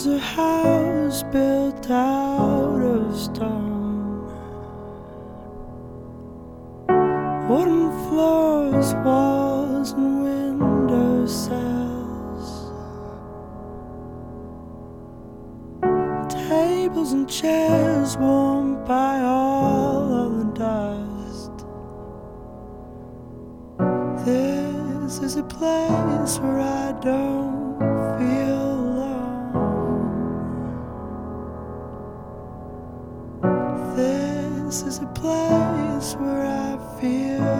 is a house built out of stone, wooden floors, walls and window sills, tables and chairs warmed by all of the dust. This is a place where I don't feel alone. This is a place where I feel